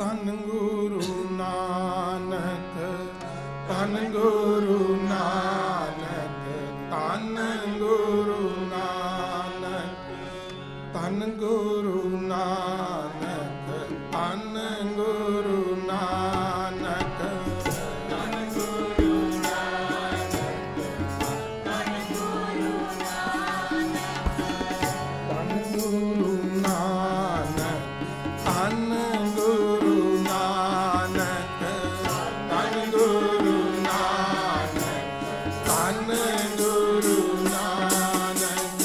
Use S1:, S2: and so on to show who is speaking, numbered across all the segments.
S1: ਧੰਨ ਗੁਰੂ ਨਾਨਕ, ਧੰਨ ਗੁਰੂ ਨਾਨਕ, ਧੰਨ ਗੁਰੂ ਨਾਨਕ, ਧੰਨ ਗੁਰੂ ਨਾਨਕ, ਧੰਨ ਗੁਰੂ ਨਾਨਕ, ਧੰਨ ਗੁਰੂ ਨਾਨਕ, ਧੰਨ ਗੁਰੂ ਨਾਨਕ, ਧੰਨ ਗੁਰੂ ਨਾਨਕ, ਧੰਨ ਗੁਰੂ ਨਾਨਕ, ਧੰਨ ਗੁਰੂ ਨਾਨਕ, ਧੰਨ ਗੁਰੂ ਨਾਨਕ।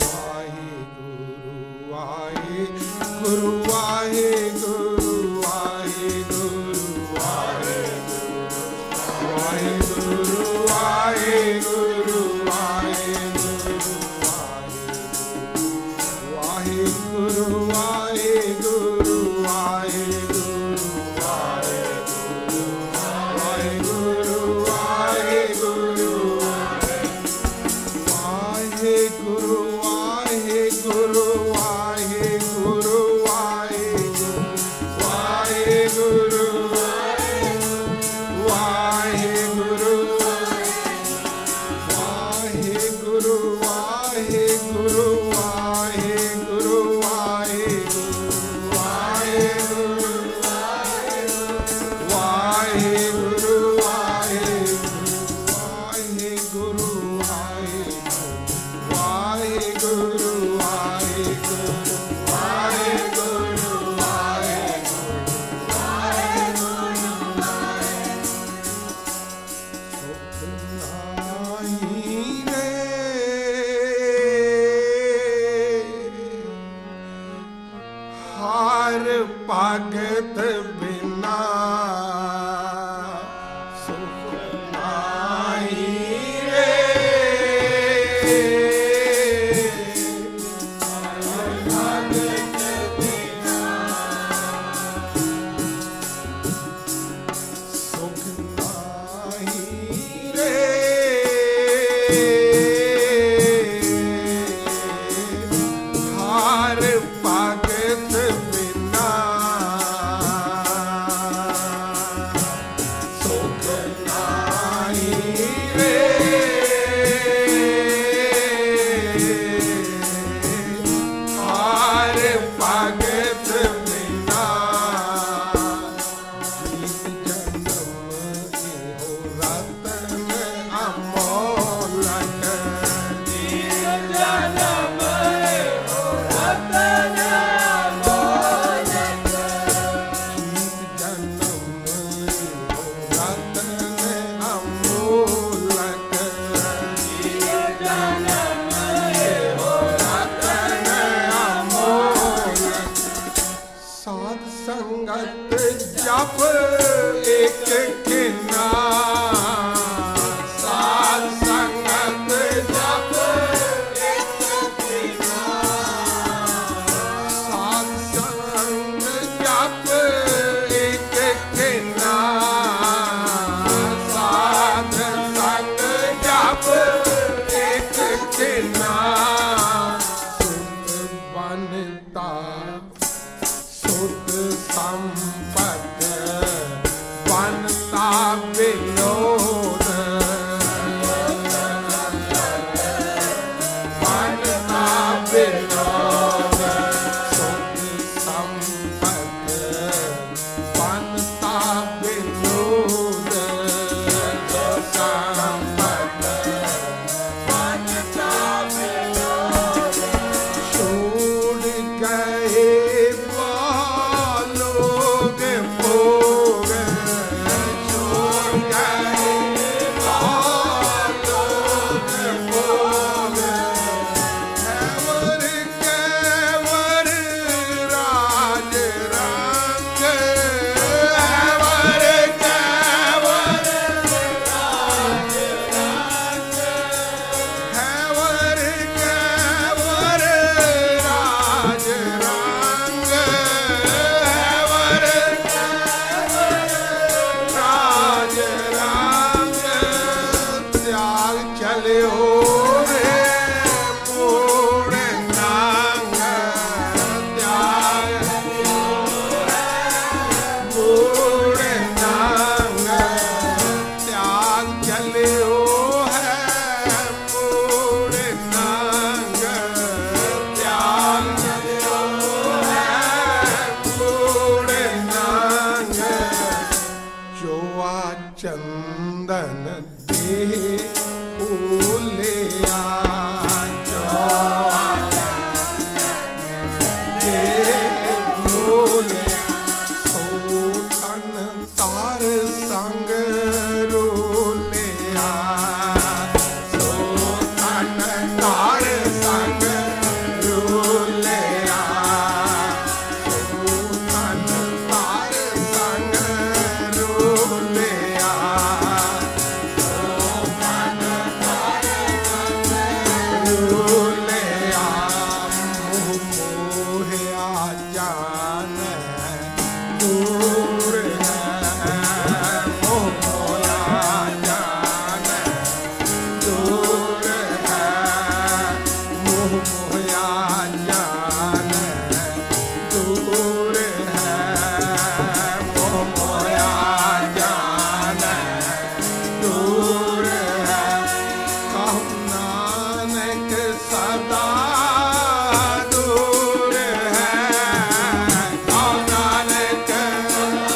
S1: ਵਾਹਿਗੁਰੂ ਵਾਹਿਗੁਰੂ ਵਾਹਿਗੁਰੂ ਵਾਹਿਗੁਰੂ ਵਾਹਿਗੁਰੂ ਵਾਹਿਗੁਰੂ ਵਾਹਿਗੁਰੂ ਵਾਹਿਗੁਰੂ ਵਾਹਿਗੁਰੂ ਭਗਤ ਬਿਨਾ ਸੁਖ ਨਾਹੀ ਰੇ, ਭਗਤ ਬਿਨਾ ਸੁਖ ਨਾਹੀ ਰੇ, ਹਰ ਭਗਤ ਸੰਗਤ ਜਪ ਇੱਕ ਕਿਨਾ, ਸਾਧ ਸੰਗਤ ਜਪ ਇੱਕ ਕਿਨਾ, ਸਾਧ ਸੰਗ ਜਪ ਇੱਕ ਕਿਨਾ, ਸਾਧ ਸੰਗ ਜਪ ਇੱਕ ਕਿਨਾ, ਸੁਤ ਬਣਤਾ ਸੁਤ ਸੰਪਤ ਬਣਤਾ ਵਿਨੋਦ, ਬਣਤਾ ਵਿਨੋਦ, ਸੁਤ ਸੰਪਤ ਬਣਤਾ ਵਿਨੋਦ, ਸੰਪਤ ਬਣਤਾ ਵਿਨੋਦ, ਛੋੜ ਗਏ ਲੋਗ ਚੰਦਨ ਦੇ ਭੂਲਿਆ ਜੋ ਦੇ ਭੂਲਿਆ ਸੋ ਤਨ ਤਾਰ ਸੰਗ ਰੋਲਿਆ ਸੋ ਤਨ ਤਾਰ ਸੰਗ ਰੋਲਿਆ ਸੋ ਤਨ ਤਾਰ ਸੰਗ ਰੋਲਿਆ ਸੋ ਤਨ ਤਾਰ ਸੰਗ ਰੋਲਿਆ ਮੋਹ ਮੋਹਿਆ ਜਾਣੈ ਦੂਰ ਹੈ ਮੋਹ ਮੋਹਿਆ ਜਾਣੈ ਦੂਰ ਹੈ ਮੋਹ ਮੋਹਿਆ ਜਾਣੈ ਦੂਰ ਹੈ ਮੋਹ ਮੋਹਿਆ ਜਾਣੈ ਦੂਰ ਹੈ ਕਹੋ ਨਾਨਕ ਸਦਾ ਦੂਰ ਹੈ ਕਹੋ ਨਾਨਕ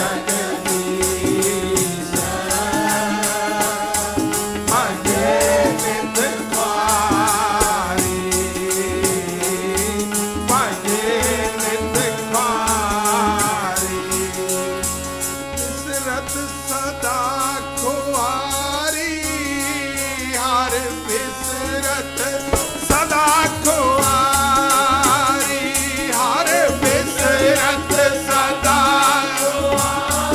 S1: Hare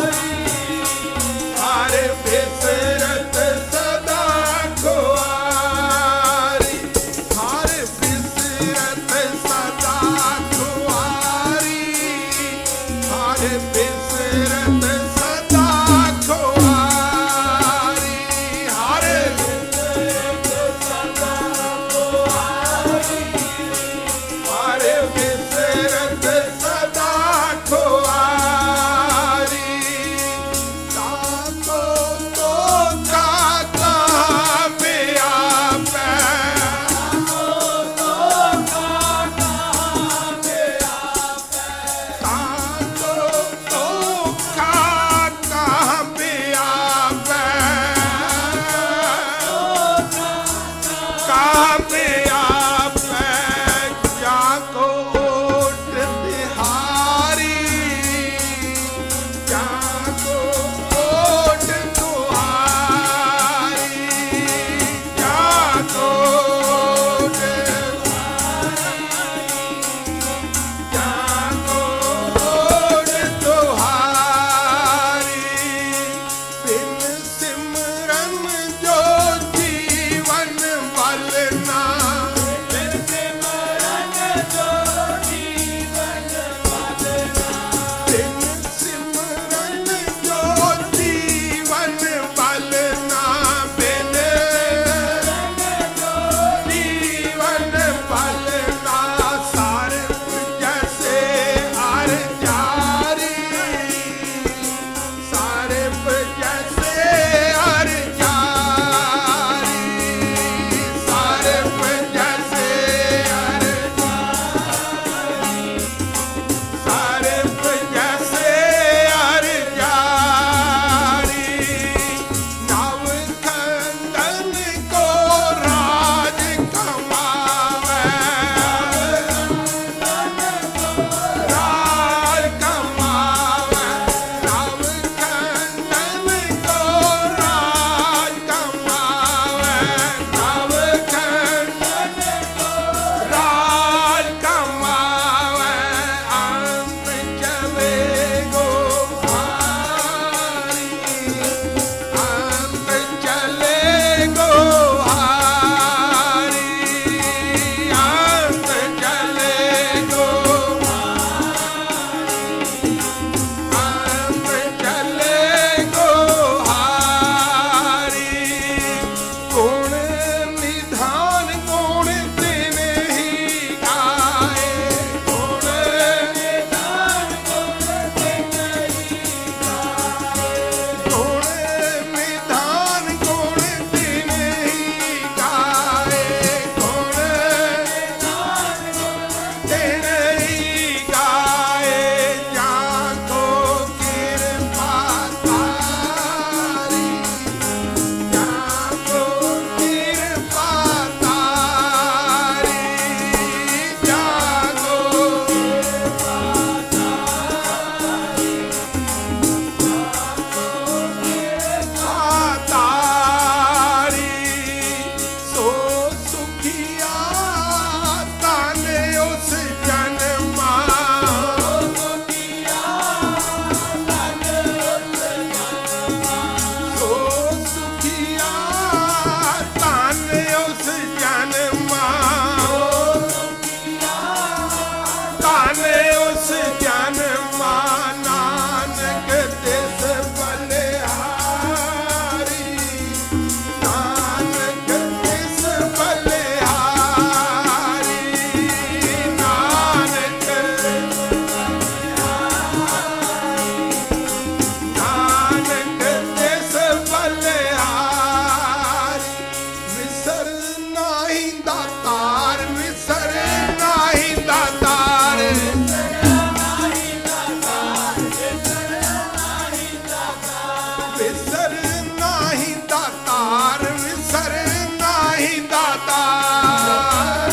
S1: ਵਿਸਰ ਨਾਹੀ ਦਾਤਾਰ, ਵਿਸਰ ਨਾਹੀ ਦਾਤਾਰ,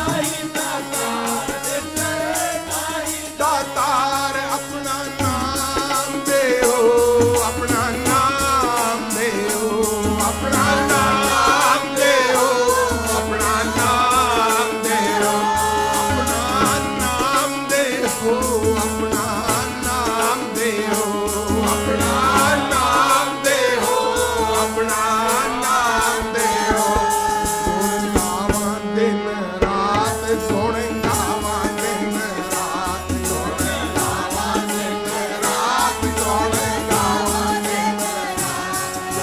S1: ਦਾਤਾਰ ਆਪਣਾ ਨਾਮ ਦਿਓ, ਆਪਣਾ ਨਾਮ ਦਿਓ, ਆਪਣਾ ਨਾਮ ਦਿਓ, ਆਪਣਾ ਨਾਮ ਦਿਓ, ਆਪਣਾ ਨਾਮ ਦਿਓ, ਆਪਣਾ ਨਾਮ ਦਿਓ, ਆਪਣਾ ਨਾਮ ਦਿਓ, ਆਪਣਾ ਨਾਮ ਦਿਓ। ਗੁਣ ਗਾਵਾਂ ਦਿਨ ਰਾਤ, ਗੁਣ ਗਾਵਾਂ ਦਿਨ ਰਾਤ, ਗੁਣ ਗਾਵਾਂ ਦਿਨ ਰਾਤ, ਗੁਣ ਗਾਵਾਂ ਦਿਨ ਰਾਤ,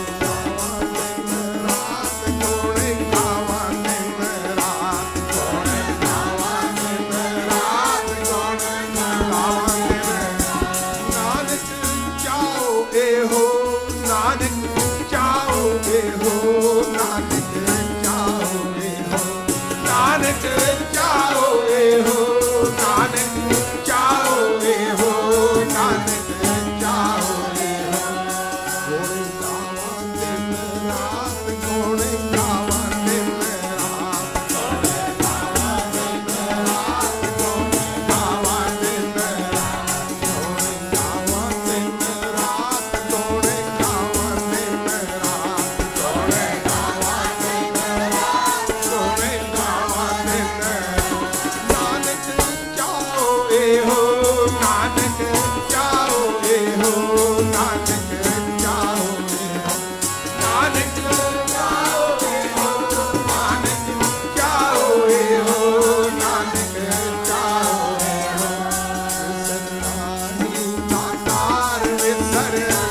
S1: ਗੁਣ ਗਾਵਾਂ ਦਿਨ ਰਾਤ, ਗੁਣ ਗਾਵਾਂ ਦਿਨ ਰਾਤ, ਗੁਣ ਗਾਵਾਂ ਦਿਨ ਰਾਤ। ਨਾਨਕ ਚਾਓ ਇਹੋ, ਨਾਨਕ ਚਾਓ ਇਹੋ, ਨਾਨਕ ਚਾਓ ਇਹੋ, ਨਾਨਕ ਚਾਓ ਇਹੋ, ਨਾਨਕ ਚਾਓ ਇਹੋ, ਨਾਨਕ ਚਾਓ ਇਹੋ। ਗੁਣ ਗਾਵਾਂ ਦਿਨ ਰਾਤ, ਗੁਣ ਗਾਵਾਂ ਦਿਨ ਰਾਤ, ਗੁਣ ਗਾਵਾਂ ਦਿਨ ਰਾਤ, ਗੁਣ ਗਾਵਾਂ ਦਿਨ ਰਾਤ, ਗੁਣ ਗਾਵਾਂ ਦਿਨ ਰਾਤ, ਗੁਣ ਗਾਵਾਂ ਦਿਨ ਰਾਤ, ਗੁਣ ਗਾਵਾਂ ਦਿਨ ਰਾਤ, ਗੁਣ ਗਾਵਾਂ ਦਿਨ ਰਾਤ। ਨਾਨਕ ਚਾਓ ਇਹੋ, ਨਾਨਕ ਚਾਓ ਇਹੋ, ਨਾਨਕ ਚਾਓ ਇਹੋ, ਨਾਨਕ ਚਾਓ ਇਹੋ, ਨਾਨਕ ਚਾਓ ਇਹੋ, ਨਾਨਕ ਚਾਓ ਇਹੋ। ਵਿਸਰ ਨਾਹੀ ਦਾਤਾਰ, ਵਿਸਰ